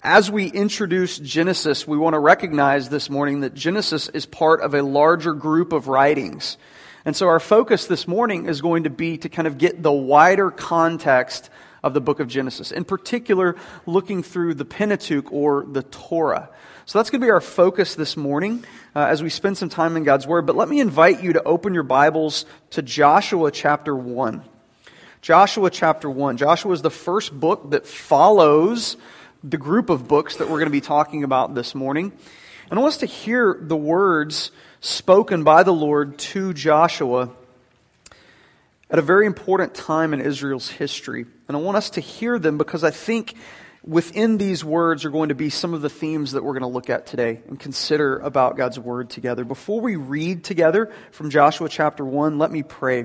As we introduce Genesis, we want to recognize this morning that Genesis is part of a larger group of writings. And so our focus this morning is going to be to kind of get the wider context of the book of Genesis. In particular, looking through the Pentateuch or the Torah. So that's going to be our focus this morning as we spend some time in God's Word. But let me invite you to open your Bibles to Joshua chapter 1. Joshua chapter 1. Joshua is the first book that follows the group of books that we're going to be talking about this morning. And I want us to hear the words spoken by the Lord to Joshua at a very important time in Israel's history. And I want us to hear them because I think within these words are going to be some of the themes that we're going to look at today and consider about God's Word together. Before we read together from Joshua chapter 1, let me pray.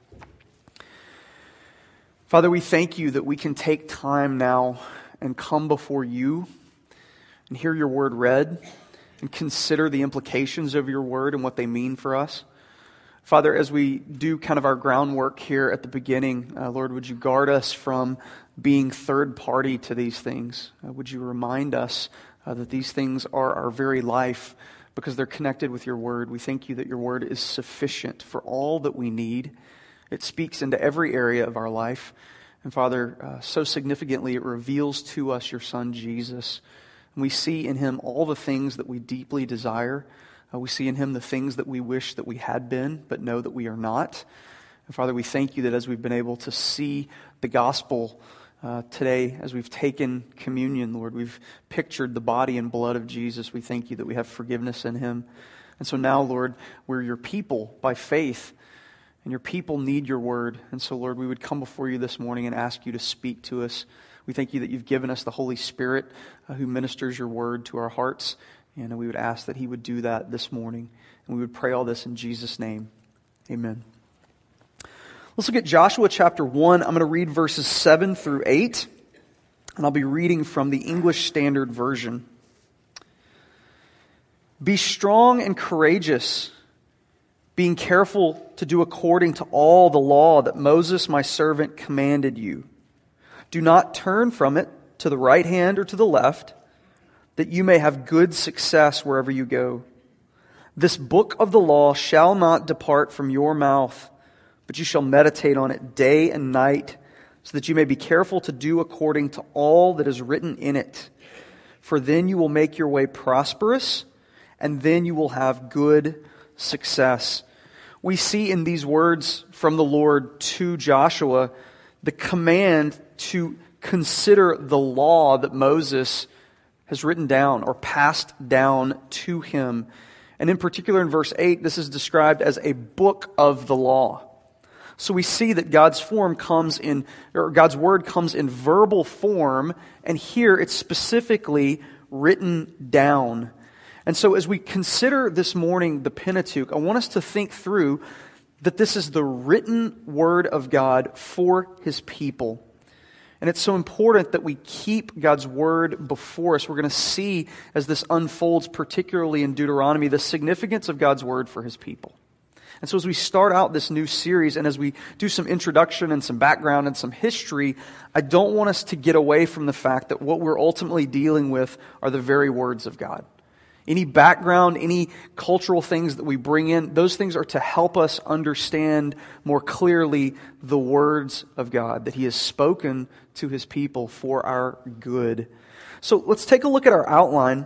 Father, we thank you that we can take time now and come before you and hear your word read and consider the implications of your word and what they mean for us. Father, as we do kind of our groundwork here at the beginning, Lord, would you guard us from being third party to these things? Would you remind us that these things are our very life because they're connected with your word? We thank you that your word is sufficient for all that we need. It speaks into every area of our life. And Father, so significantly it reveals to us your Son, Jesus. And we see in him all the things that we deeply desire. We see in him the things that we wish that we had been, but know that we are not. And Father, we thank you that as we've been able to see the gospel today, as we've taken communion, Lord, we've pictured the body and blood of Jesus. We thank you that we have forgiveness in him. And so now, Lord, we're your people by faith. And your people need your word. And so, Lord, we would come before you this morning and ask you to speak to us. We thank you that you've given us the Holy Spirit who ministers your word to our hearts. And we would ask that he would do that this morning. And we would pray all this in Jesus' name. Amen. Let's look at Joshua chapter 1. I'm going to read verses 7 through 8. And I'll be reading from the English Standard Version. Be strong and courageous, being careful to do according to all the law that Moses my servant commanded you. Do not turn from it to the right hand or to the left, that you may have good success wherever you go. This book of the law shall not depart from your mouth, but you shall meditate on it day and night, so that you may be careful to do according to all that is written in it. For then you will make your way prosperous, and then you will have good success. We see in these words from the Lord to Joshua the command to consider the law that Moses has written down or passed down to him. And in particular in verse 8, this is described as a book of the law. So we see that God's word comes in verbal form, and here it's specifically written down. And so as we consider this morning the Pentateuch, I want us to think through that this is the written word of God for his people. And it's so important that we keep God's word before us. We're going to see as this unfolds, particularly in Deuteronomy, the significance of God's word for his people. And so as we start out this new series and as we do some introduction and some background and some history, I don't want us to get away from the fact that what we're ultimately dealing with are the very words of God. Any background, any cultural things that we bring in, those things are to help us understand more clearly the words of God, that he has spoken to his people for our good. So let's take a look at our outline.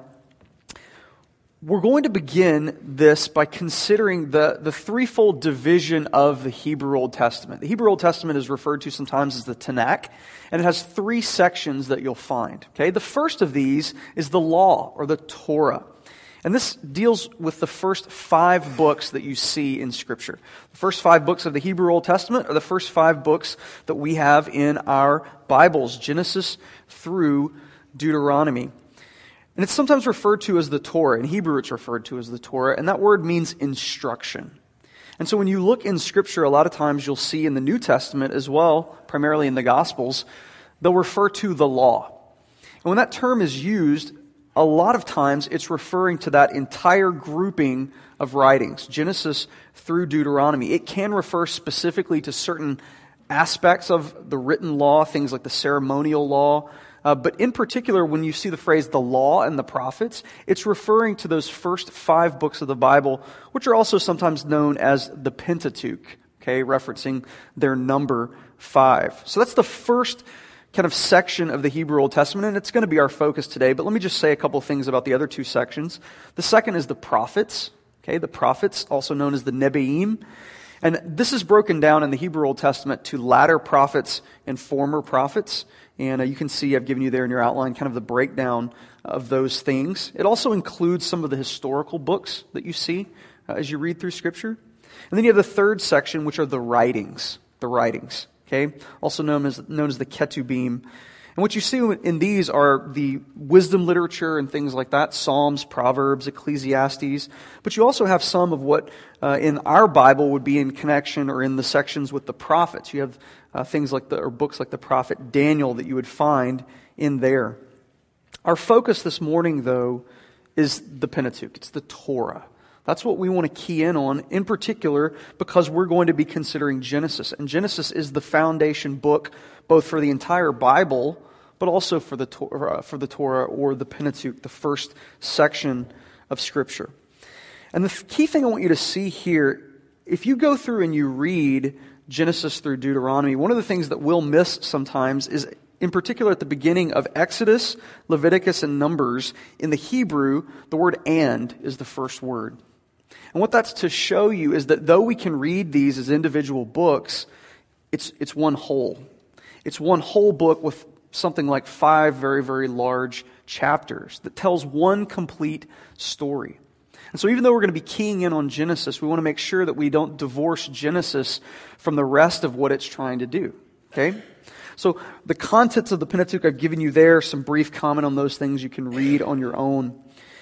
We're going to begin this by considering the threefold division of the Hebrew Old Testament. The Hebrew Old Testament is referred to sometimes as the Tanakh, and it has three sections that you'll find. Okay, the first of these is the law, or the Torah. And this deals with the first 5 books that you see in Scripture. The first 5 books of the Hebrew Old Testament are the first 5 books that we have in our Bibles, Genesis through Deuteronomy. And it's sometimes referred to as the Torah. In Hebrew, it's referred to as the Torah, and that word means instruction. And so when you look in Scripture, a lot of times you'll see in the New Testament as well, primarily in the Gospels, they'll refer to the law. And when that term is used, a lot of times it's referring to that entire grouping of writings, Genesis through Deuteronomy. It can refer specifically to certain aspects of the written law, things like the ceremonial law, But in particular, when you see the phrase the law and the prophets, it's referring to those first 5 books of the Bible, which are also sometimes known as the Pentateuch, okay, referencing their number 5. So that's the first kind of section of the Hebrew Old Testament, and it's going to be our focus today. But let me just say a couple things about the other 2 sections. The second is the prophets, okay, the prophets, also known as the Nebi'im. And this is broken down in the Hebrew Old Testament to latter prophets and former prophets. And you can see I've given you there in your outline kind of the breakdown of those things. It also includes some of the historical books that you see as you read through Scripture. And then you have the third section, which are the writings, okay, also known as the Ketubim. And what you see in these are the wisdom literature and things like that, Psalms, Proverbs, Ecclesiastes. But you also have some of what in our Bible would be in connection or in the sections with the prophets. You have things like books like the prophet Daniel that you would find in there. Our focus this morning, though, is the Pentateuch. It's the Torah. That's what we want to key in particular, because we're going to be considering Genesis. And Genesis is the foundation book both for the entire Bible, but also for the Torah or the Pentateuch, the first section of Scripture. And the key thing I want you to see here, if you go through and you read Genesis through Deuteronomy, one of the things that we'll miss sometimes is, in particular at the beginning of Exodus, Leviticus, and Numbers, in the Hebrew, the word "and" is the first word. And what that's to show you is that though we can read these as individual books, it's one whole. It's one whole book with something like 5 very, very large chapters that tells one complete story. And so even though we're going to be keying in on Genesis, we want to make sure that we don't divorce Genesis from the rest of what it's trying to do. Okay? So the contents of the Pentateuch I've given you there, some brief comment on those things you can read on your own.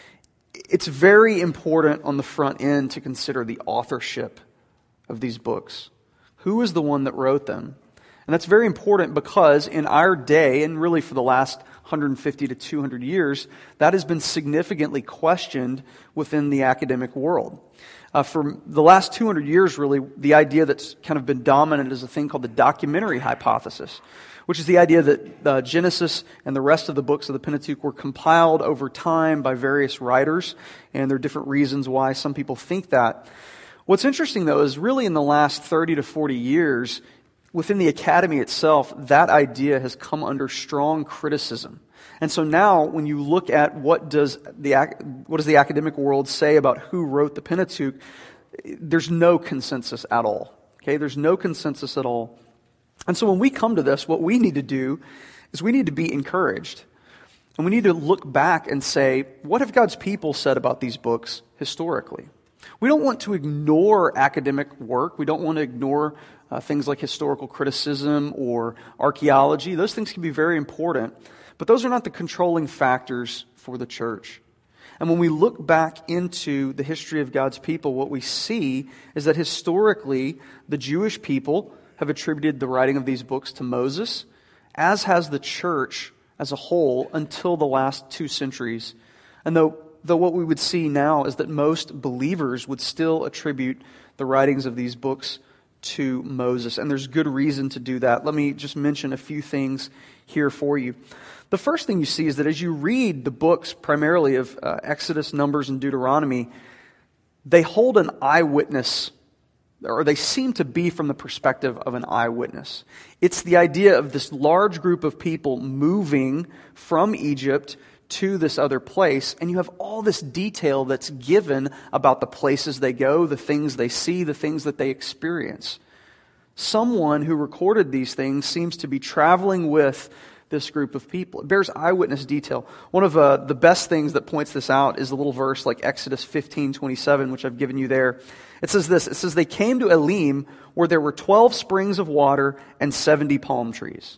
It's very important on the front end to consider the authorship of these books. Who is the one that wrote them? And that's very important because in our day, and really for the last 150 to 200 years, that has been significantly questioned within the academic world. For the last 200 years, really, the idea that's kind of been dominant is a thing called the documentary hypothesis, which is the idea that Genesis and the rest of the books of the Pentateuch were compiled over time by various writers, and there are different reasons why some people think that. What's interesting, though, is really in the last 30 to 40 years, within the academy itself, that idea has come under strong criticism. And so now, when you look at what does the academic world say about who wrote the Pentateuch, there's no consensus at all. Okay, there's no consensus at all. And so when we come to this, what we need to do is we need to be encouraged. And we need to look back and say, what have God's people said about these books historically? We don't want to ignore academic work. We don't want to ignore things like historical criticism or archaeology. Those things can be very important, but those are not the controlling factors for the church. And when we look back into the history of God's people, what we see is that historically, the Jewish people have attributed the writing of these books to Moses, as has the church as a whole until the last 2 centuries. And though what we would see now is that most believers would still attribute the writings of these books to Moses. And there's good reason to do that. Let me just mention a few things here for you. The first thing you see is that as you read the books primarily of Exodus, Numbers, and Deuteronomy, they hold an eyewitness, or they seem to be from the perspective of an eyewitness. It's the idea of this large group of people moving from Egypt to this other place, and you have all this detail that's given about the places they go, the things they see, the things that they experience. Someone who recorded these things seems to be traveling with this group of people. It bears eyewitness detail. One of the best things that points this out is a little verse like Exodus 15:27, which I've given you there. It says this, it says, "They came to Elim where there were 12 springs of water and 70 palm trees."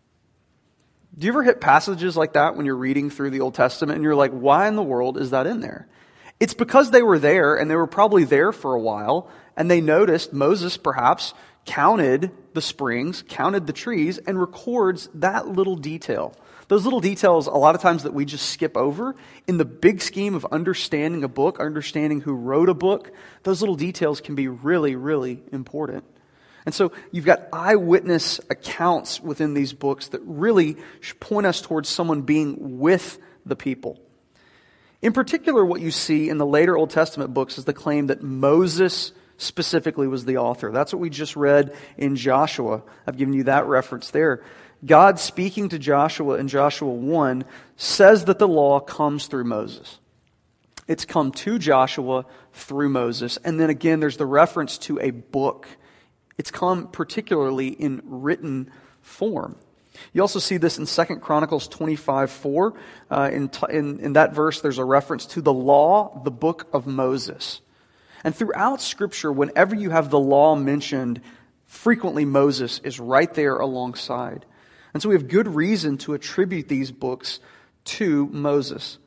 Do you ever hit passages like that when you're reading through the Old Testament and you're like, why in the world is that in there? It's because they were there, and they were probably there for a while, and they noticed, Moses perhaps counted the springs, counted the trees, and records that little detail. Those little details, a lot of times that we just skip over, in the big scheme of understanding a book, understanding who wrote a book, those little details can be really, really important. And so you've got eyewitness accounts within these books that really point us towards someone being with the people. In particular, what you see in the later Old Testament books is the claim that Moses specifically was the author. That's what we just read in Joshua. I've given you that reference there. God speaking to Joshua in Joshua 1 says that the law comes through Moses. It's come to Joshua through Moses. And then again, there's the reference to a book. It's come particularly in written form. You also see this in 2 Chronicles 25:4. In that verse, there's a reference to the law, the book of Moses. And throughout Scripture, whenever you have the law mentioned, frequently Moses is right there alongside. And so we have good reason to attribute these books to Moses.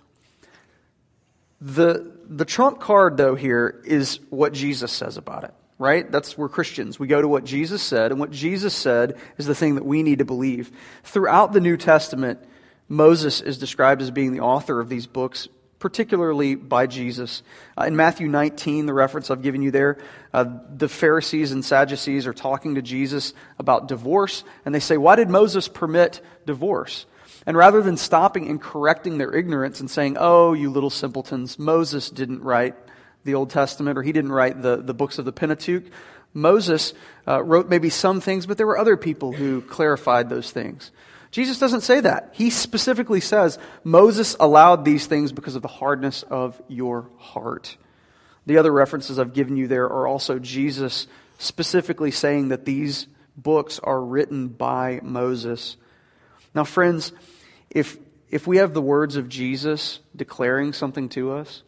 The trump card, though, here is what Jesus says about it, right? We're Christians. We go to what Jesus said, and what Jesus said is the thing that we need to believe. Throughout the New Testament, Moses is described as being the author of these books, particularly by Jesus. In Matthew 19, the reference I've given you there, the Pharisees and Sadducees are talking to Jesus about divorce, and they say, "Why did Moses permit divorce?" And rather than stopping and correcting their ignorance and saying, "Oh, you little simpletons, Moses didn't write the Old Testament, or he didn't write the books of the Pentateuch. Moses wrote maybe some things, but there were other people who clarified those things." Jesus doesn't say that. He specifically says, Moses allowed these things because of the hardness of your heart. The other references I've given you there are also Jesus specifically saying that these books are written by Moses. Now, friends, if we have the words of Jesus declaring something to us,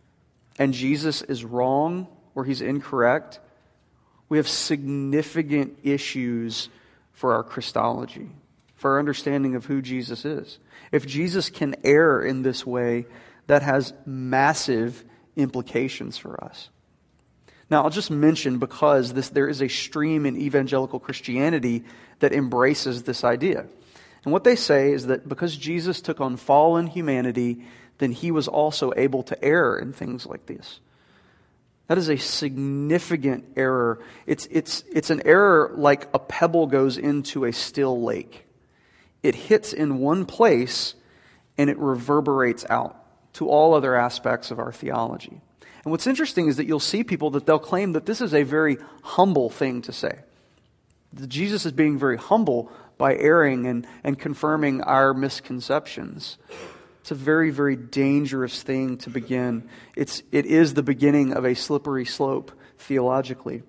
and Jesus is wrong or he's incorrect, we have significant issues for our Christology, for our understanding of who Jesus is. If Jesus can err in this way, that has massive implications for us. Now, I'll just mention, because there is a stream in evangelical Christianity that embraces this idea. And what they say is that because Jesus took on fallen humanity, then he was also able to err in things like this. That is a significant error. It's an error like a pebble goes into a still lake. It hits in one place and it reverberates out to all other aspects of our theology. And what's interesting is that you'll see people that they'll claim that this is a very humble thing to say. That Jesus is being very humble by erring and confirming our misconceptions. It's a very, very dangerous thing to begin. It is the beginning of a slippery slope theologically.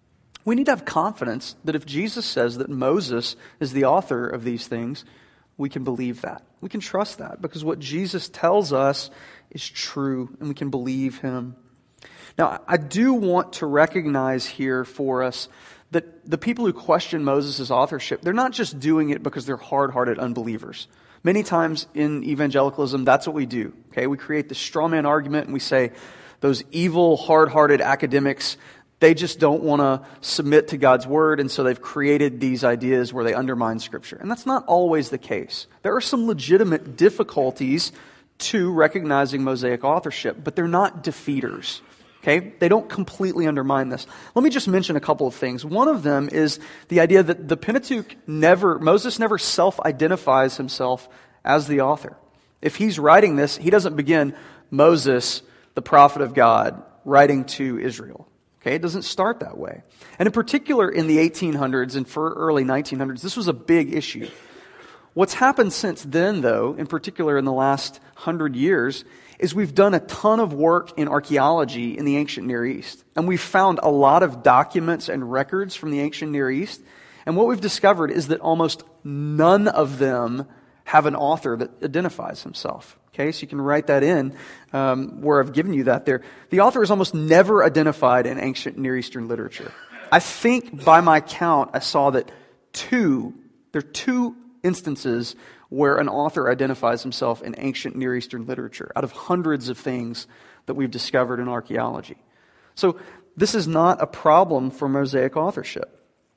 We need to have confidence that if Jesus says that Moses is the author of these things, we can believe that. We can trust that because what Jesus tells us is true and we can believe him. Now, I do want to recognize here for us that the people who question Moses' authorship, they're not just doing it because they're hard-hearted unbelievers. Many times in evangelicalism, that's what we do. Okay, we create this straw man argument and we say, those evil, hard-hearted academics, they just don't want to submit to God's word, and so they've created these ideas where they undermine Scripture. And that's not always the case. There are some legitimate difficulties to recognizing Mosaic authorship, but they're not defeaters. Okay? They don't completely undermine this. Let me just mention a couple of things. One of them is the idea that the Pentateuch Moses never self-identifies himself as the author. If he's writing this, he doesn't begin, Moses, the prophet of God, writing to Israel. Okay, it doesn't start that way. And in particular in the 1800s and for early 1900s, this was a big issue. What's happened since then, though, in particular in the last 100 years, is we've done a ton of work in archaeology in the ancient Near East. And we've found a lot of documents and records from the ancient Near East. And what we've discovered is that almost none of them have an author that identifies himself. Okay, so you can write that in where I've given you that there. The author is almost never identified in ancient Near Eastern literature. I think by my count, I saw that there are two instances where an author identifies himself in ancient Near Eastern literature out of hundreds of things that we've discovered in archaeology. So this is not a problem for Mosaic authorship.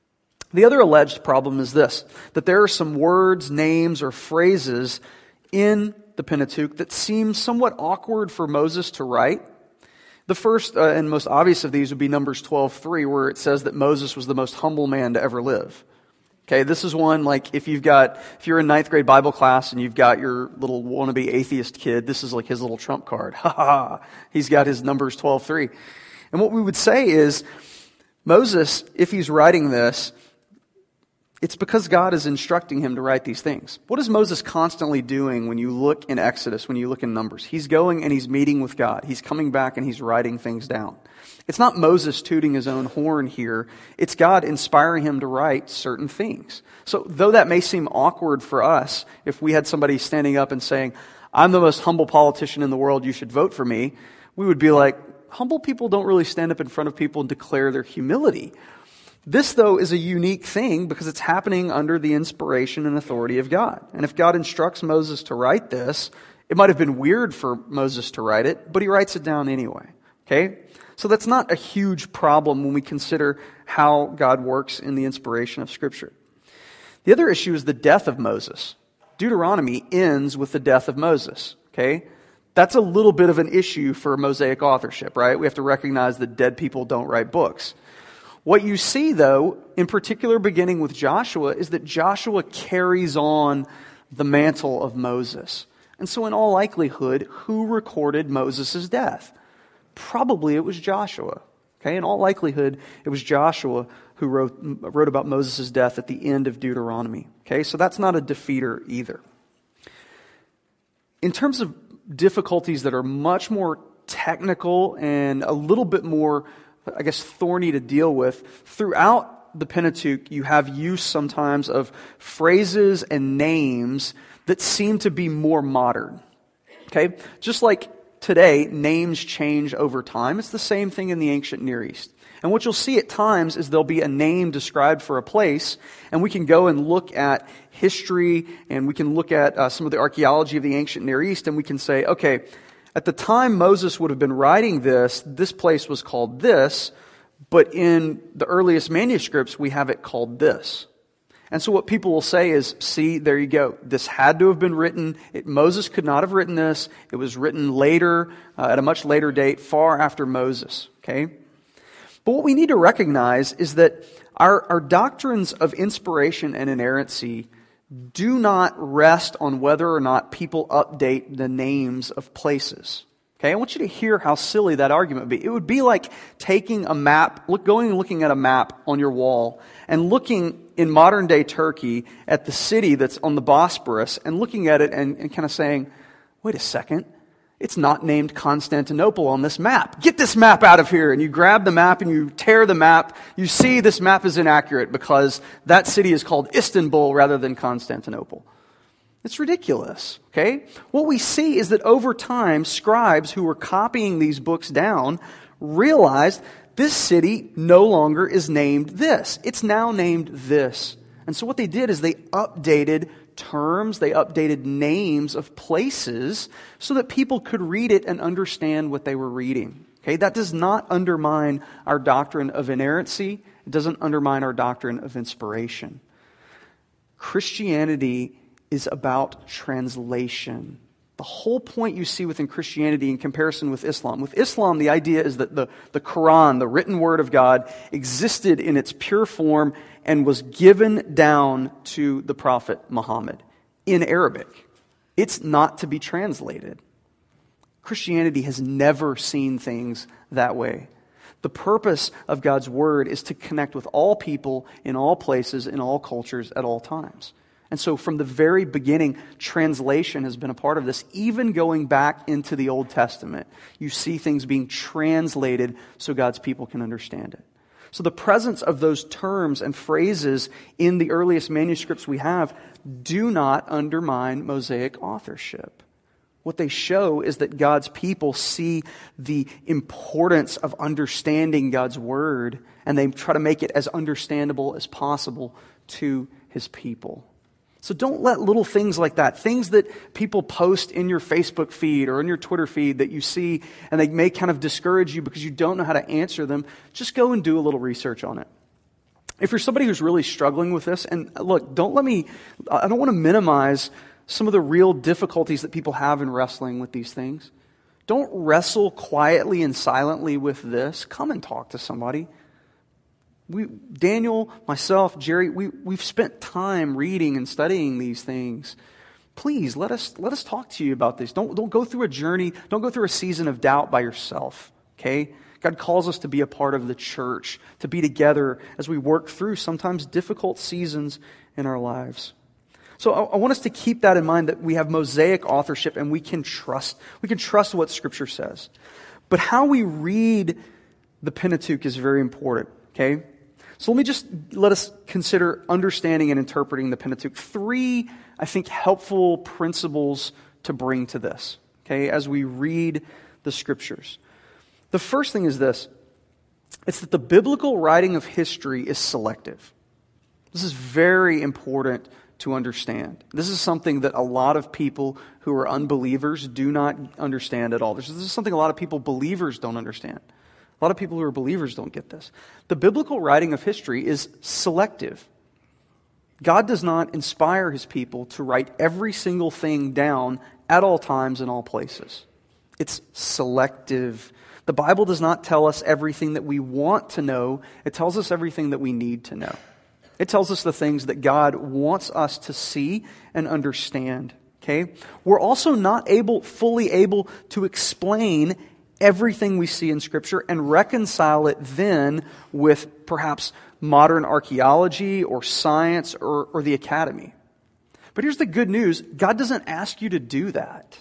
The other alleged problem is this, that there are some words, names, or phrases in the Pentateuch that seem somewhat awkward for Moses to write. The first and most obvious of these would be Numbers 12:3, where it says that Moses was the most humble man to ever live. Okay, this is one, like, if you're in ninth grade Bible class and you've got your little wannabe atheist kid, this is like his little trump card. Ha ha! He's got his Numbers 12:3. And what we would say is, Moses, if he's writing this, it's because God is instructing him to write these things. What is Moses constantly doing when you look in Exodus, when you look in Numbers? He's going and he's meeting with God. He's coming back and he's writing things down. It's not Moses tooting his own horn here. It's God inspiring him to write certain things. So though that may seem awkward for us, if we had somebody standing up and saying, I'm the most humble politician in the world, you should vote for me, we would be like, humble people don't really stand up in front of people and declare their humility. This, though, is a unique thing because it's happening under the inspiration and authority of God. And if God instructs Moses to write this, it might have been weird for Moses to write it, but he writes it down anyway. Okay? So that's not a huge problem when we consider how God works in the inspiration of Scripture. The other issue is the death of Moses. Deuteronomy ends with the death of Moses. Okay? That's a little bit of an issue for Mosaic authorship, right? We have to recognize that dead people don't write books. What you see, though, in particular beginning with Joshua, is that Joshua carries on the mantle of Moses. And so in all likelihood, who recorded Moses' death? Probably it was Joshua. Okay, in all likelihood, it was Joshua who wrote about Moses' death at the end of Deuteronomy. Okay, so that's not a defeater either. In terms of difficulties that are much more technical and a little bit more, I guess, thorny to deal with, throughout the Pentateuch, you have use sometimes of phrases and names that seem to be more modern. Okay? Just like today, names change over time. It's the same thing in the ancient Near East. And what you'll see at times is there'll be a name described for a place, and we can go and look at history, and we can look at some of the archaeology of the ancient Near East, and we can say, okay, at the time Moses would have been writing this place was called this, but in the earliest manuscripts, we have it called this. And so what people will say is, see, there you go. This had to have been written. Moses could not have written this. It was written later, at a much later date, far after Moses. Okay? But what we need to recognize is that our doctrines of inspiration and inerrancy do not rest on whether or not people update the names of places. Okay, I want you to hear how silly that argument would be. It would be like taking a map, going and looking at a map on your wall, and looking in modern day Turkey at the city that's on the Bosporus, and looking at it and kind of saying, wait a second, it's not named Constantinople on this map. Get this map out of here. And you grab the map and you tear the map. You see this map is inaccurate because that city is called Istanbul rather than Constantinople. It's ridiculous, okay? What we see is that over time, scribes who were copying these books down realized this city no longer is named this. It's now named this. And so what they did is they updated terms, they updated names of places so that people could read it and understand what they were reading. Okay, that does not undermine our doctrine of inerrancy. It doesn't undermine our doctrine of inspiration. Christianity is about translation. The whole point you see within Christianity in comparison with Islam. With Islam, the idea is that the Quran, the written word of God, existed in its pure form and was given down to the Prophet Muhammad in Arabic. It's not to be translated. Christianity has never seen things that way. The purpose of God's word is to connect with all people in all places, in all cultures, at all times. And so from the very beginning, translation has been a part of this. Even going back into the Old Testament, you see things being translated so God's people can understand it. So the presence of those terms and phrases in the earliest manuscripts we have do not undermine Mosaic authorship. What they show is that God's people see the importance of understanding God's word, and they try to make it as understandable as possible to His people. So don't let little things like that, things that people post in your Facebook feed or in your Twitter feed that you see and they may kind of discourage you because you don't know how to answer them, just go and do a little research on it. If you're somebody who's really struggling with this, and look, I don't want to minimize some of the real difficulties that people have in wrestling with these things. Don't wrestle quietly and silently with this. Come and talk to somebody. Daniel, myself, Jerry, we've spent time reading and studying these things. Please let us talk to you about this. Don't go through a journey. Don't go through a season of doubt by yourself. Okay? God calls us to be a part of the church, to be together as we work through sometimes difficult seasons in our lives. So I want us to keep that in mind, that we have Mosaic authorship and we can trust what Scripture says. But how we read the Pentateuch is very important. Okay? So let us consider understanding and interpreting the Pentateuch. 3, I think, helpful principles to bring to this, okay, as we read the Scriptures. The first thing is this. It's that the biblical writing of history is selective. This is very important to understand. This is something that a lot of people who are unbelievers do not understand at all. This is something a lot of people, believers, don't understand. A lot of people who are believers don't get this. The biblical writing of history is selective. God does not inspire His people to write every single thing down at all times in all places. It's selective. The Bible does not tell us everything that we want to know. It tells us everything that we need to know. It tells us the things that God wants us to see and understand. Okay? We're also not fully able to explain everything we see in Scripture and reconcile it then with perhaps modern archaeology or science or the academy. But here's the good news. God doesn't ask you to do that.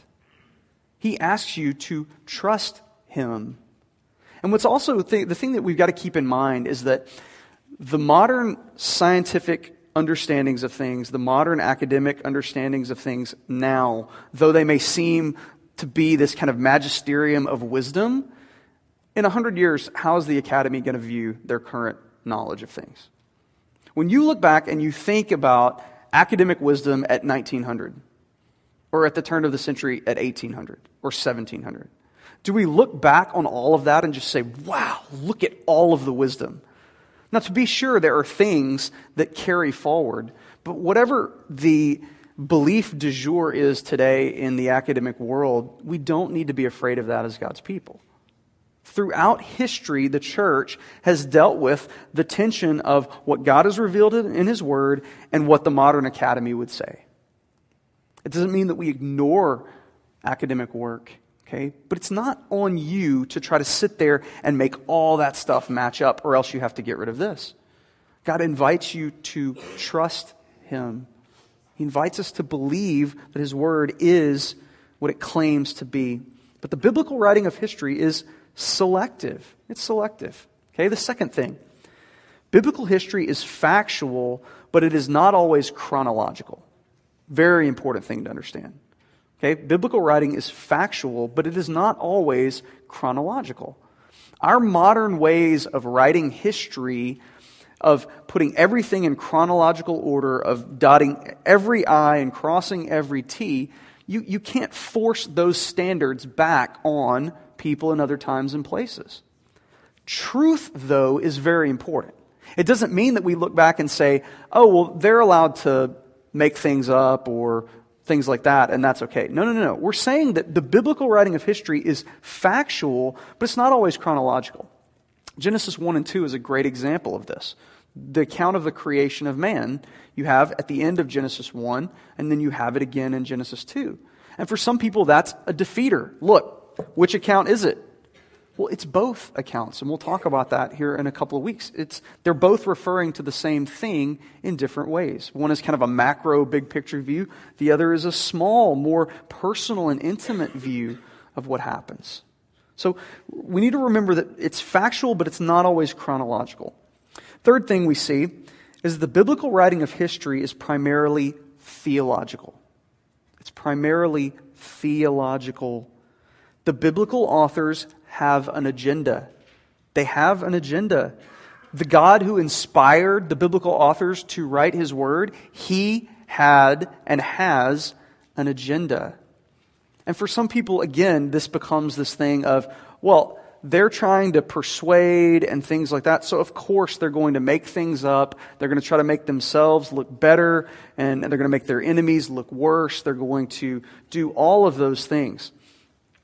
He asks you to trust Him. And what's also the thing that we've got to keep in mind is that the modern scientific understandings of things, the modern academic understandings of things now, though they may seem to be this kind of magisterium of wisdom, in 100 years, how is the academy going to view their current knowledge of things? When you look back and you think about academic wisdom at 1900, or at the turn of the century at 1800, or 1700, do we look back on all of that and just say, wow, look at all of the wisdom? Now, to be sure, there are things that carry forward, but whatever the belief du jour is today in the academic world, we don't need to be afraid of that as God's people. Throughout history, the church has dealt with the tension of what God has revealed in His Word and what the modern academy would say. It doesn't mean that we ignore academic work, okay? But it's not on you to try to sit there and make all that stuff match up, or else you have to get rid of this. God invites you to trust Him. He invites us to believe that His Word is what it claims to be. But the biblical writing of history is selective. It's selective. Okay, the second thing. Biblical history is factual, but it is not always chronological. Very important thing to understand. Okay, biblical writing is factual, but it is not always chronological. Our modern ways of writing history, of putting everything in chronological order, of dotting every I and crossing every T, you can't force those standards back on people in other times and places. Truth, though, is very important. It doesn't mean that we look back and say, oh, well, they're allowed to make things up or things like that, and that's okay. No. We're saying that the biblical writing of history is factual, but it's not always chronological. Genesis 1 and 2 is a great example of this. The account of the creation of man you have at the end of Genesis 1, and then you have it again in Genesis 2. And for some people, that's a defeater. Look, which account is it? Well, it's both accounts, and we'll talk about that here in a couple of weeks. They're both referring to the same thing in different ways. One is kind of a macro, big picture view. The other is a small, more personal and intimate view of what happens. So we need to remember that it's factual, but it's not always chronological. Third thing we see is the biblical writing of history is primarily theological. It's primarily theological. The biblical authors have an agenda. They have an agenda. The God who inspired the biblical authors to write His Word, He had and has an agenda. And for some people, again, this becomes this thing of, well, they're trying to persuade and things like that, so of course they're going to make things up. They're going to try to make themselves look better, and they're going to make their enemies look worse. They're going to do all of those things.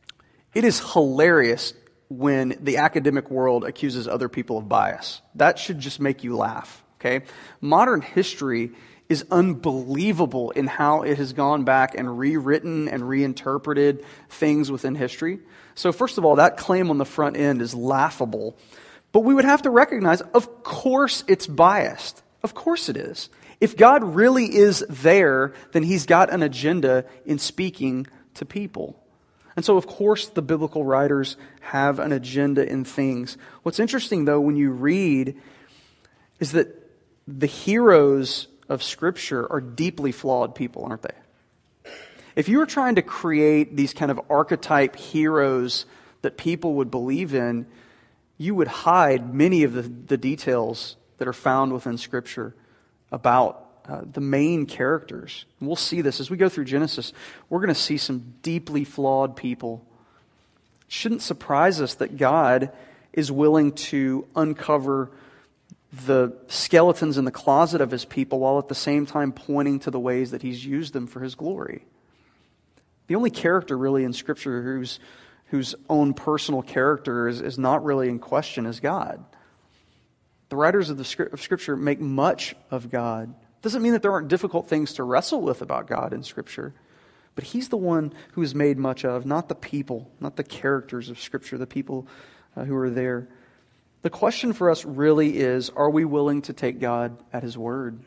It is hilarious when the academic world accuses other people of bias. That should just make you laugh, okay? Modern history is unbelievable in how it has gone back and rewritten and reinterpreted things within history. So first of all, that claim on the front end is laughable. But we would have to recognize, of course it's biased. Of course it is. If God really is there, then He's got an agenda in speaking to people. And so, of course, the biblical writers have an agenda in things. What's interesting, though, when you read, is that the heroes of Scripture are deeply flawed people, aren't they? If you were trying to create these kind of archetype heroes that people would believe in, you would hide many of the details that are found within Scripture about the main characters. And we'll see this as we go through Genesis. We're going to see some deeply flawed people. It shouldn't surprise us that God is willing to uncover the skeletons in the closet of His people while at the same time pointing to the ways that He's used them for His glory. The only character really in Scripture whose own personal character is not really in question is God. The writers of Scripture make much of God. Doesn't mean that there aren't difficult things to wrestle with about God in Scripture. But He's the one who is made much of, not the people, not the characters of Scripture, the people who are there. The question for us really is, are we willing to take God at His word?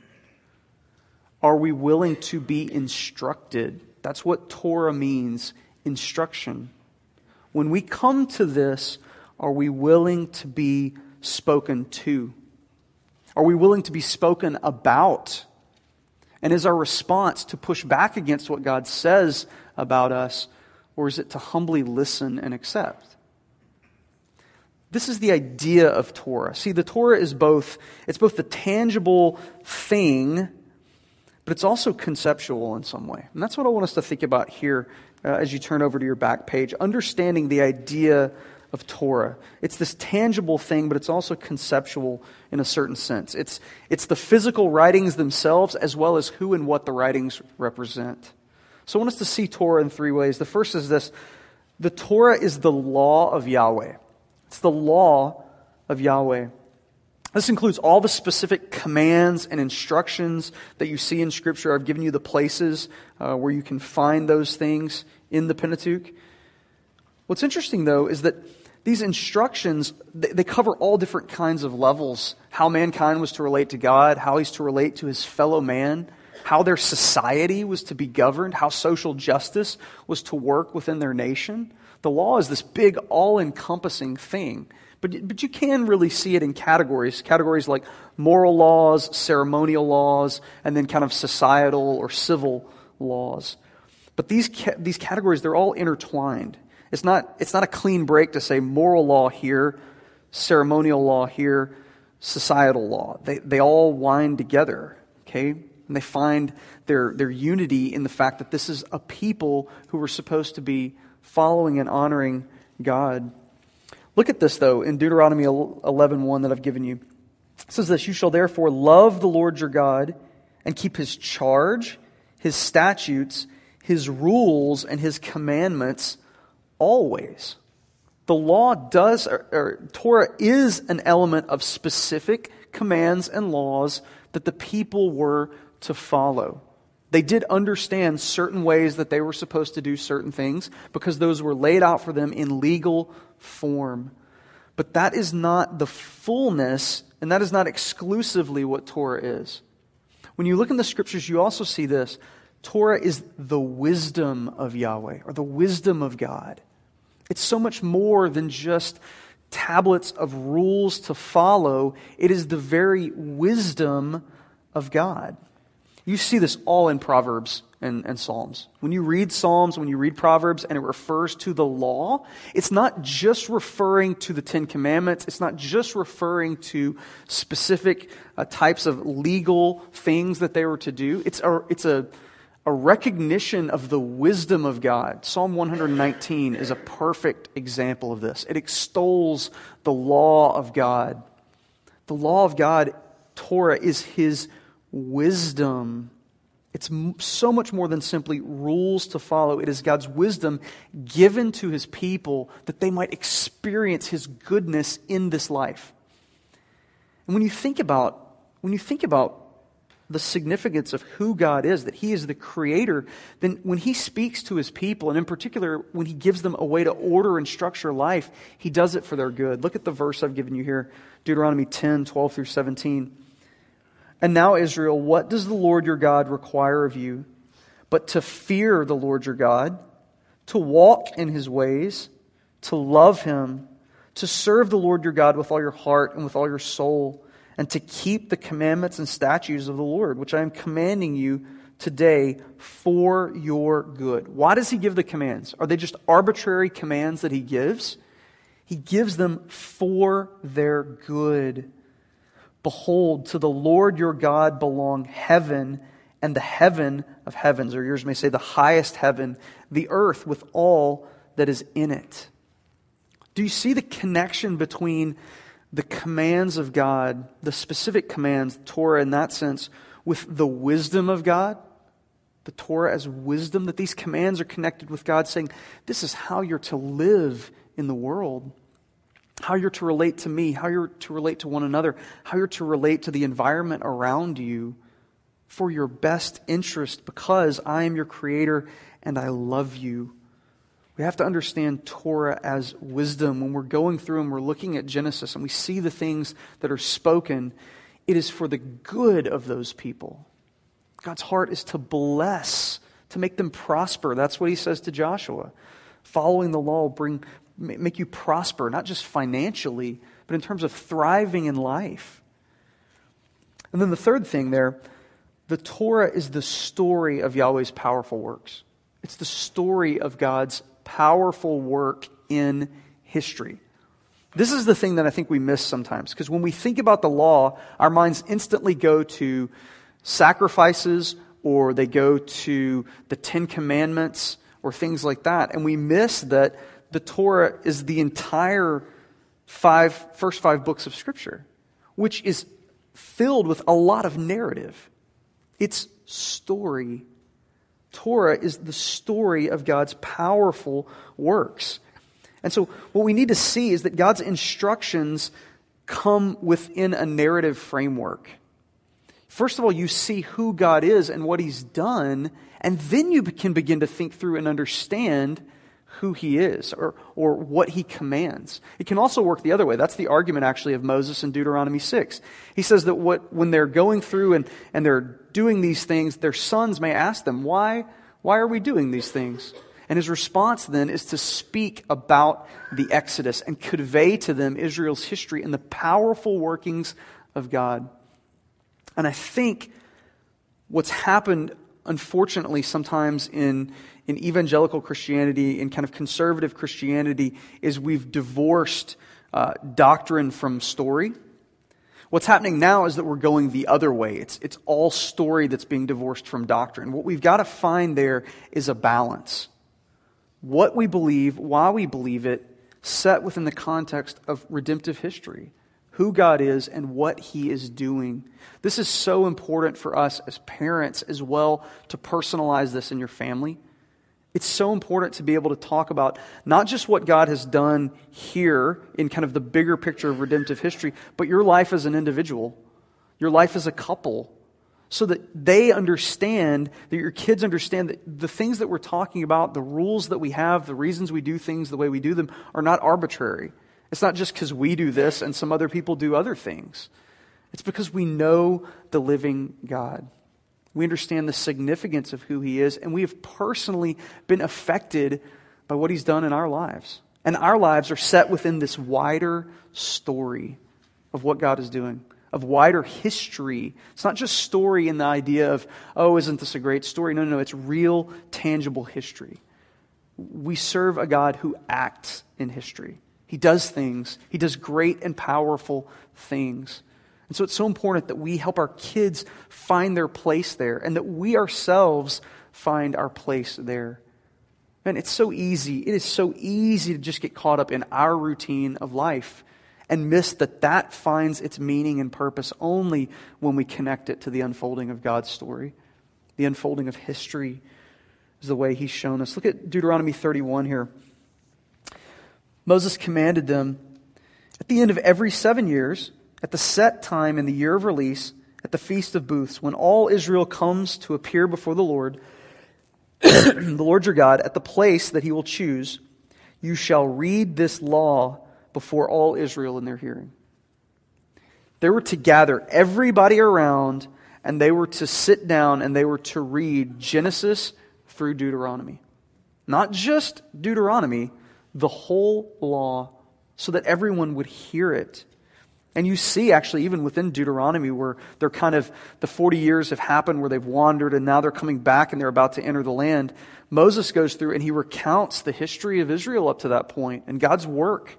Are we willing to be instructed? That's what Torah means, instruction. When we come to this, are we willing to be spoken to? Are we willing to be spoken about? And is our response to push back against what God says about us, or is it to humbly listen and accept? This is the idea of Torah. See, the Torah is both the tangible thing, but it's also conceptual in some way. And that's what I want us to think about here as you turn over to your back page, understanding the idea of Torah. It's this tangible thing, but it's also conceptual in a certain sense. It's the physical writings themselves as well as who and what the writings represent. So I want us to see Torah in three ways. The first is this: the Torah is the law of Yahweh. It's the law of Yahweh. This includes all the specific commands and instructions that you see in Scripture. I've given you the places where you can find those things in the Pentateuch. What's interesting, though, is that these instructions, they cover all different kinds of levels. How mankind was to relate to God, how he's to relate to his fellow man, how their society was to be governed, how social justice was to work within their nation. The law is this big, all-encompassing thing. But you can really see it in categories like moral laws, ceremonial laws, and then kind of societal or civil laws. But these categories, they're all intertwined. It's not a clean break to say moral law here, ceremonial law here, societal law. They all wind together, okay? And they find their unity in the fact that this is a people who are supposed to be following and honoring God. Look at this, though, in Deuteronomy 11:1 that I've given you. It says this: "You shall therefore love the Lord your God and keep His charge, His statutes, His rules, and His commandments always." The law Torah is an element of specific commands and laws that the people were to follow. They did understand certain ways that they were supposed to do certain things because those were laid out for them in legal form. But that is not the fullness, and that is not exclusively what Torah is. When you look in the Scriptures, you also see this. Torah is the wisdom of Yahweh, or the wisdom of God. It's so much more than just tablets of rules to follow. It is the very wisdom of God. You see this all in Proverbs and Psalms. When you read Psalms, when you read Proverbs, and it refers to the law, it's not just referring to the Ten Commandments. It's not just referring to specific types of legal things that they were to do. It's a recognition of the wisdom of God. Psalm 119 is a perfect example of this. It extols the law of God. The law of God, Torah, is His wisdom. It's so much more than simply rules to follow. It is God's wisdom given to His people that they might experience His goodness in this life. And when you think about the significance of who God is, that He is the Creator, then when He speaks to His people, and in particular when He gives them a way to order and structure life, He does it for their good. Look at the verse I've given you here, Deuteronomy 10, 12 through 17. And now, Israel, what does the Lord your God require of you but to fear the Lord your God, to walk in His ways, to love Him, to serve the Lord your God with all your heart and with all your soul, and to keep the commandments and statutes of the Lord, which I am commanding you today for your good. Why does He give the commands? Are they just arbitrary commands that He gives? He gives them for their good. Behold, to the Lord your God belong heaven and the heaven of heavens, or yours may say the highest heaven, the earth with all that is in it. Do you see the connection between the commands of God, the specific commands, Torah in that sense, with the wisdom of God? The Torah as wisdom, that these commands are connected with God saying, this is how you're to live in the world. How you're to relate to me, how you're to relate to one another, how you're to relate to the environment around you for your best interest, because I am your Creator and I love you. We have to understand Torah as wisdom. When we're going through and we're looking at Genesis and we see the things that are spoken, it is for the good of those people. God's heart is to bless, to make them prosper. That's what He says to Joshua. Following the law will make you prosper, not just financially, but in terms of thriving in life. And then the third thing there, the Torah is the story of Yahweh's powerful works. It's the story of God's powerful work in history. This is the thing that I think we miss sometimes, because when we think about the law, our minds instantly go to sacrifices, or they go to the Ten Commandments, or things like that. And we miss that the Torah is the entire first five books of Scripture, which is filled with a lot of narrative. It's story. Torah is the story of God's powerful works. And so what we need to see is that God's instructions come within a narrative framework. First of all, you see who God is and what He's done, and then you can begin to think through and understand who He is or what He commands. It can also work the other way. That's the argument actually of Moses in Deuteronomy 6. He says that when they're going through and they're doing these things, their sons may ask them, why are we doing these things? And his response then is to speak about the Exodus and convey to them Israel's history and the powerful workings of God. And I think what's happened, unfortunately, sometimes in evangelical Christianity, in kind of conservative Christianity, is we've divorced doctrine from story. What's happening now is that we're going the other way. It's all story that's being divorced from doctrine. What we've got to find there is a balance. What we believe, why we believe it, set within the context of redemptive history. Who God is and what He is doing. This is so important for us as parents as well, to personalize this in your family. It's so important to be able to talk about not just what God has done here in kind of the bigger picture of redemptive history, but your life as an individual, your life as a couple, so that they understand, that your kids understand that the things that we're talking about, the rules that we have, the reasons we do things the way we do them are not arbitrary. It's not just because we do this and some other people do other things. It's because we know the living God. We understand the significance of who He is, and we have personally been affected by what He's done in our lives. And our lives are set within this wider story of what God is doing, of wider history. It's not just story in the idea of, oh, isn't this a great story? No, it's real, tangible history. We serve a God who acts in history. He does things. He does great and powerful things. And so it's so important that we help our kids find their place there, and that we ourselves find our place there. Man, it's so easy. It is so easy to just get caught up in our routine of life and miss that finds its meaning and purpose only when we connect it to the unfolding of God's story, the The unfolding of history is the way he's shown us. Look at Deuteronomy 31 here. Moses commanded them, at the end of every 7 years, at the set time in the year of release, at the Feast of Booths, when all Israel comes to appear before the Lord, the Lord your God, at the place that he will choose, you shall read this law before all Israel in their hearing. They were to gather everybody around, and they were to sit down and they were to read Genesis through Deuteronomy. Not just Deuteronomy, the whole law, so that everyone would hear it. And you see, actually, even within Deuteronomy, where they're kind of, the 40 years have happened where they've wandered and now they're coming back and they're about to enter the land. Moses goes through and he recounts the history of Israel up to that point and God's work.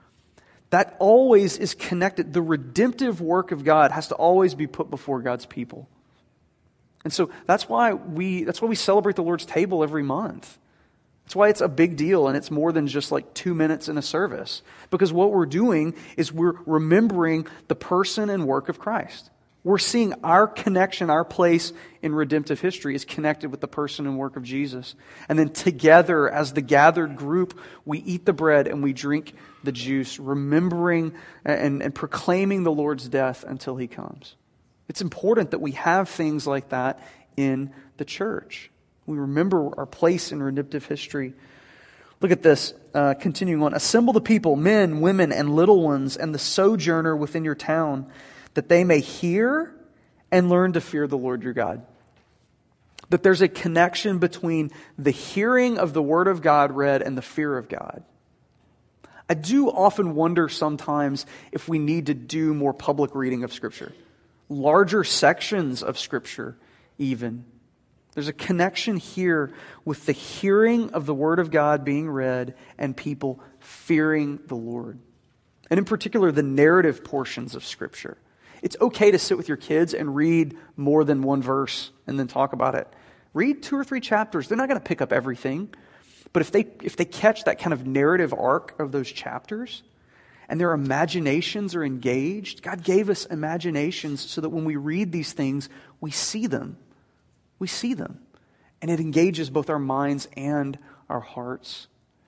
That always is connected. The redemptive work of God has to always be put before God's people. And so that's why we celebrate the Lord's table every month. That's why it's a big deal, and it's more than just like 2 minutes in a service. Because what we're doing is we're remembering the person and work of Christ. We're seeing our connection, our place in redemptive history is connected with the person and work of Jesus. And then together, as the gathered group, we eat the bread and we drink the juice, remembering and proclaiming the Lord's death until he comes. It's important that we have things like that in the church. We remember our place in redemptive history. Look at this, continuing on. Assemble the people, men, women, and little ones, and the sojourner within your town, that they may hear and learn to fear the Lord your God. That there's a connection between the hearing of the Word of God read and the fear of God. I do often wonder sometimes if we need to do more public reading of Scripture. Larger sections of Scripture, even. There's a connection here with the hearing of the Word of God being read and people fearing the Lord. And in particular, the narrative portions of Scripture. It's okay to sit with your kids and read more than one verse and then talk about it. Read 2 or 3 chapters. They're not going to pick up everything. But if they catch that kind of narrative arc of those chapters and their imaginations are engaged, God gave us imaginations so that when we read these things, we see them. We see them. And it engages both our minds and our hearts.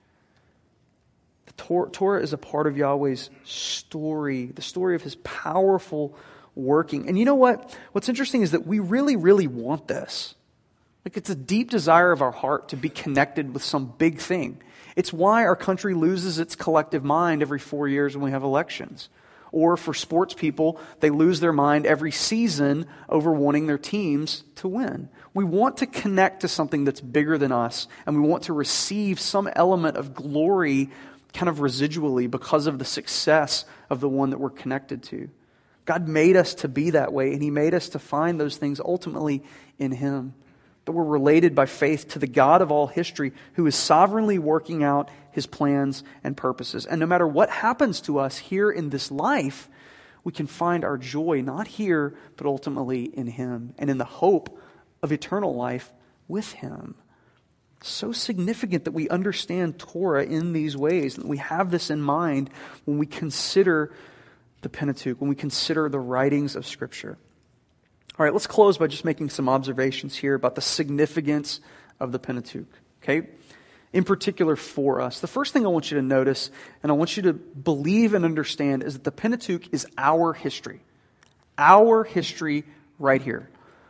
The Torah is a part of Yahweh's story, the story of his powerful working. And you know what? What's interesting is that we really, really want this. Like, it's a deep desire of our heart to be connected with some big thing. It's why our country loses its collective mind every 4 years when we have elections. Or for sports people, they lose their mind every season over wanting their teams to win. We want to connect to something that's bigger than us, and we want to receive some element of glory kind of residually because of the success of the one that we're connected to. God made us to be that way, and he made us to find those things ultimately in him. That we're related by faith to the God of all history who is sovereignly working out his plans and purposes. And no matter what happens to us here in this life, we can find our joy not here, but ultimately in him and in the hope of eternal life with him. So significant that we understand Torah in these ways, and we have this in mind when we consider the Pentateuch, when we consider the writings of Scripture. All right, let's close by just making some observations here about the significance of the Pentateuch, okay? In particular for us. The first thing I want you to notice, and I want you to believe and understand, is that the Pentateuch is our history. Our history right here.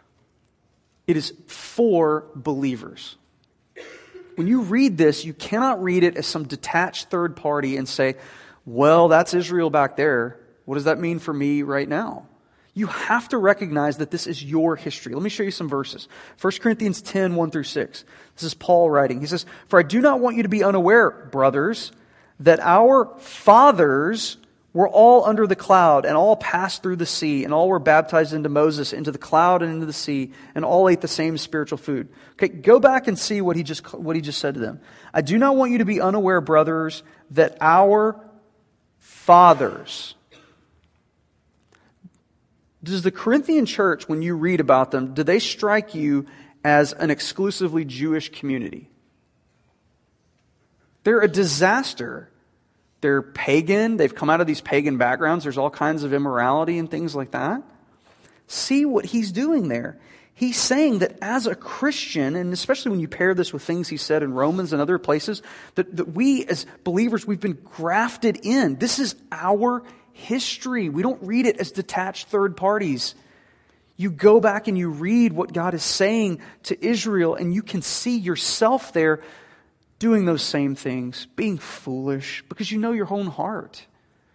It is for believers. When you read this, you cannot read it as some detached third party and say, well, that's Israel back there. What does that mean for me right now? You have to recognize that this is your history. Let me show you some verses. 1 Corinthians 10, 1 through 6. This is Paul writing. He says, "For I do not want you to be unaware, brothers, that our fathers were all under the cloud, and all passed through the sea, and all were baptized into Moses, into the cloud and into the sea, and all ate the same spiritual food." Okay, go back and see what he just said to them. "I do not want you to be unaware, brothers, that our fathers..." Does the Corinthian church, when you read about them, do they strike you as an exclusively Jewish community? They're a disaster. They're pagan. They've come out of these pagan backgrounds. There's all kinds of immorality and things like that. See what he's doing there. He's saying that as a Christian, and especially when you pair this with things he said in Romans and other places, that we as believers, we've been grafted in. This is our history. We don't read it as detached third parties. You go back and you read what God is saying to Israel, and you can see yourself there doing those same things, being foolish, because you know your own heart.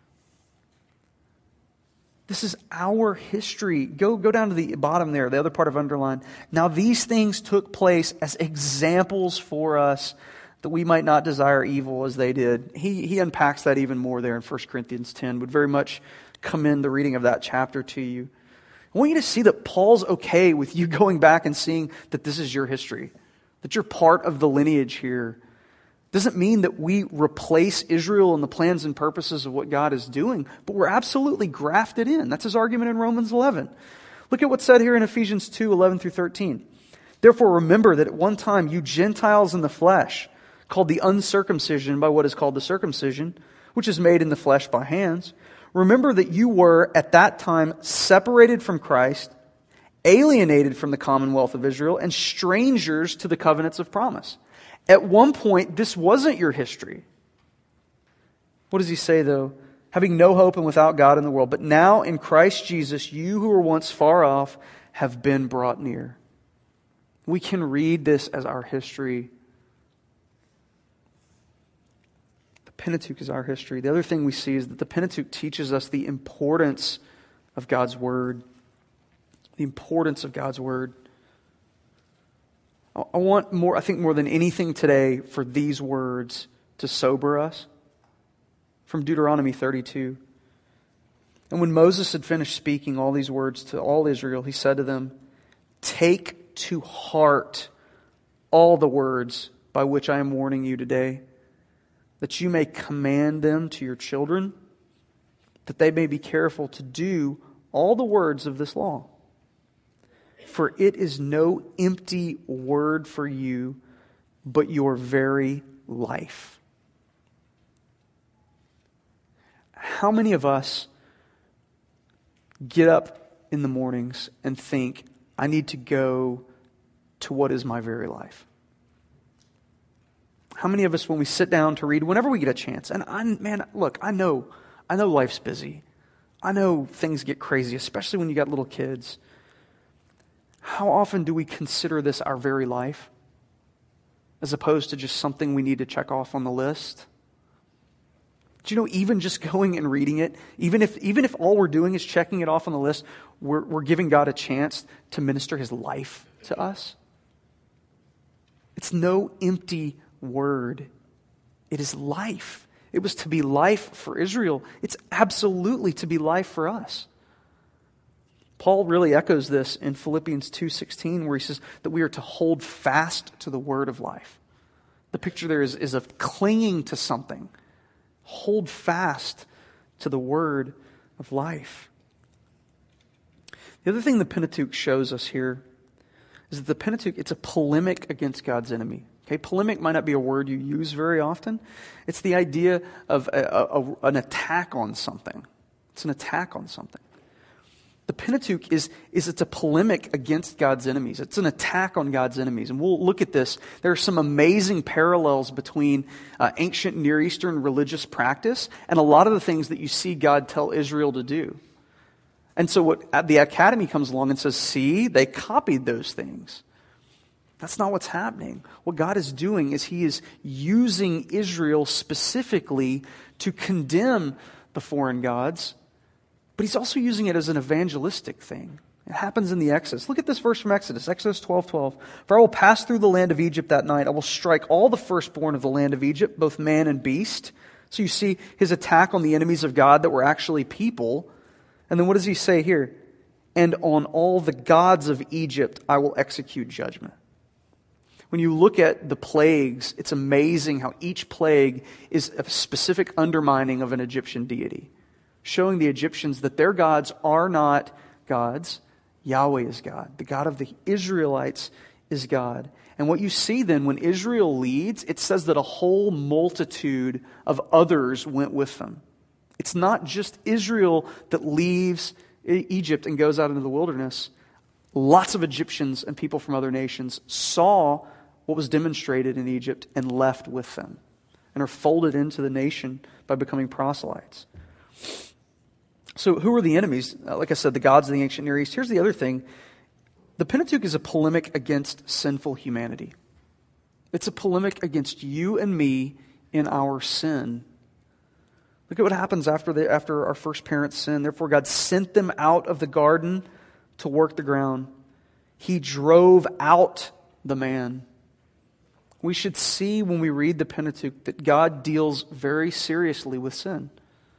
This is our history. Go down to the bottom there, the other part of underline. Now these things took place as examples for us, that we might not desire evil as they did. He unpacks that even more there in 1 Corinthians 10. Would very much commend the reading of that chapter to you. I want you to see that Paul's okay with you going back and seeing that this is your history, that you're part of the lineage here. Doesn't mean that we replace Israel in the plans and purposes of what God is doing, but we're absolutely grafted in. That's his argument in Romans 11. Look at what's said here in Ephesians 2, 11 through 13. Therefore remember that at one time you Gentiles in the flesh, called the uncircumcision by what is called the circumcision, which is made in the flesh by hands. Remember that you were at that time separated from Christ, alienated from the commonwealth of Israel, and strangers to the covenants of promise. At one point, this wasn't your history. What does he say, though? Having no hope and without God in the world. But now in Christ Jesus, you who were once far off have been brought near. We can read this as our history. The Pentateuch is our history. The other thing we see is that the Pentateuch teaches us the importance of God's Word. The importance of God's Word. I want more, I think more than anything today, for these words to sober us. From Deuteronomy 32. And when Moses had finished speaking all these words to all Israel, he said to them, "Take to heart all the words by which I am warning you today, that you may command them to your children, that they may be careful to do all the words of this law. For it is no empty word for you, but your very life." How many of us get up in the mornings and think, I need to go to what is my very life? How many of us, when we sit down to read, whenever we get a chance, and I know life's busy. I know things get crazy, especially when you got little kids. How often do we consider this our very life, as opposed to just something we need to check off on the list? Do you know, even just going and reading it, even if all we're doing is checking it off on the list, we're giving God a chance to minister His life to us? It's no empty word. It is life. It was to be life for Israel. It's absolutely to be life for us. Paul really echoes this in Philippians 2:16, where he says that we are to hold fast to the word of life. The picture there is of clinging to something. Hold fast to the word of life. The other thing the Pentateuch shows us here is that the Pentateuch, it's a polemic against God's enemy. Okay, polemic might not be a word you use very often. It's the idea of an attack on something. It's an attack on something. The Pentateuch it's a polemic against God's enemies. It's an attack on God's enemies. And we'll look at this. There are some amazing parallels between ancient Near Eastern religious practice and a lot of the things that you see God tell Israel to do. And so what the Academy comes along and says, see, they copied those things. That's not what's happening. What God is doing is He is using Israel specifically to condemn the foreign gods, but He's also using it as an evangelistic thing. It happens in the Exodus. Look at this verse from Exodus 12:12. "For I will pass through the land of Egypt that night. I will strike all the firstborn of the land of Egypt, both man and beast." So you see His attack on the enemies of God that were actually people. And then what does He say here? "And on all the gods of Egypt I will execute judgment." When you look at the plagues, it's amazing how each plague is a specific undermining of an Egyptian deity, showing the Egyptians that their gods are not gods. Yahweh is God. The God of the Israelites is God. And what you see then, when Israel leads, it says that a whole multitude of others went with them. It's not just Israel that leaves Egypt and goes out into the wilderness. lots of Egyptians and people from other nations saw what was demonstrated in Egypt and left with them and are folded into the nation by becoming proselytes. So who are the enemies? Like I said, the gods of the ancient Near East. Here's the other thing. The Pentateuch is a polemic against sinful humanity. It's a polemic against you and me in our sin. Look at what happens after our first parents sinned. Therefore, God sent them out of the garden to work the ground. He drove out the man. We should see when we read the Pentateuch that God deals very seriously with sin,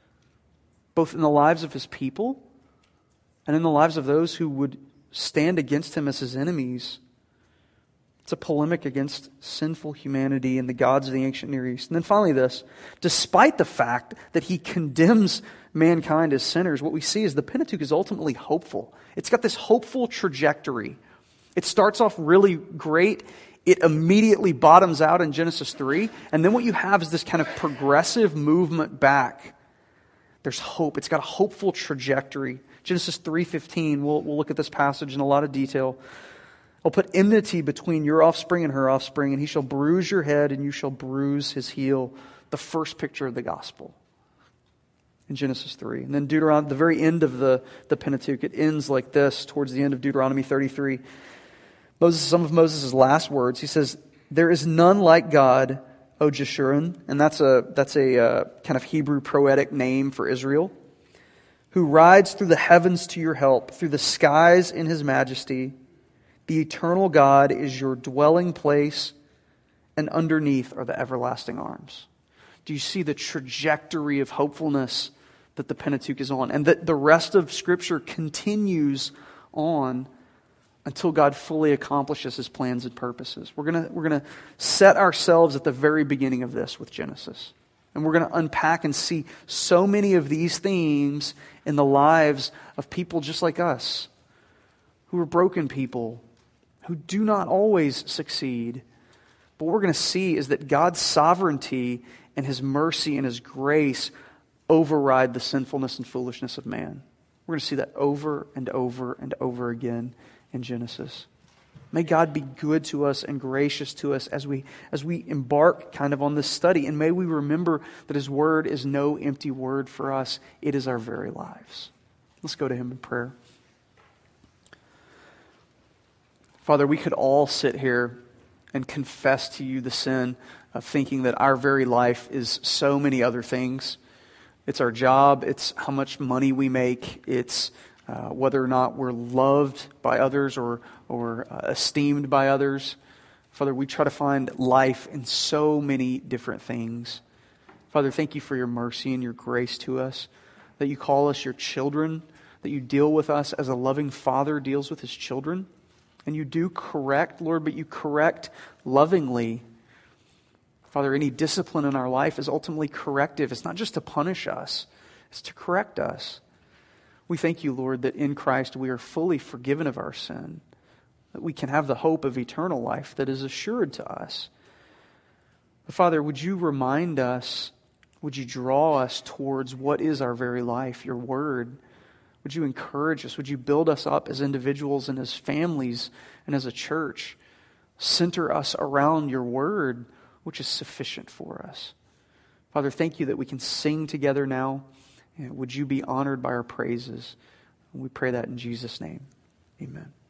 both in the lives of His people and in the lives of those who would stand against Him as His enemies. It's a polemic against sinful humanity and the gods of the ancient Near East. And then finally this, despite the fact that He condemns mankind as sinners, what we see is the Pentateuch is ultimately hopeful. It's got this hopeful trajectory. It starts off really great. It immediately bottoms out in Genesis 3. And then what you have is this kind of progressive movement back. There's hope. It's got a hopeful trajectory. Genesis 3:15, we'll look at this passage in a lot of detail. I'll put enmity between your offspring and her offspring, and he shall bruise your head, and you shall bruise his heel. The first picture of the gospel in Genesis 3. And then Deuteronomy, the very end of the Pentateuch, it ends like this towards the end of Deuteronomy 33. Some of Moses' last words. He says, "There is none like God, O Jeshurun," and that's a kind of Hebrew poetic name for Israel, "who rides through the heavens to your help, through the skies in His majesty. The eternal God is your dwelling place, and underneath are the everlasting arms." Do you see the trajectory of hopefulness that the Pentateuch is on, and that the rest of Scripture continues on until God fully accomplishes His plans and purposes? We're gonna set ourselves at the very beginning of this with Genesis. And we're going to unpack and see so many of these themes in the lives of people just like us, who are broken people, who do not always succeed. But what we're going to see is that God's sovereignty and His mercy and His grace override the sinfulness and foolishness of man. We're going to see that over and over and over again in Genesis. May God be good to us and gracious to us as we embark kind of on this study. And may we remember that His Word is no empty word for us. It is our very lives. Let's go to Him in prayer. Father, we could all sit here and confess to You the sin of thinking that our very life is so many other things. It's our job. It's how much money we make. It's whether or not we're loved by others or esteemed by others. Father, we try to find life in so many different things. Father, thank You for Your mercy and Your grace to us, that You call us Your children, that You deal with us as a loving father deals with his children. And You do correct, Lord, but You correct lovingly. Father, any discipline in our life is ultimately corrective. It's not just to punish us, it's to correct us. We thank You, Lord, that in Christ we are fully forgiven of our sin, that we can have the hope of eternal life that is assured to us. But Father, would You remind us, would You draw us towards what is our very life, Your Word? Would You encourage us? Would You build us up as individuals and as families and as a church? Center us around Your Word, which is sufficient for us. Father, thank You that we can sing together now. And would You be honored by our praises? We pray that in Jesus' name. Amen.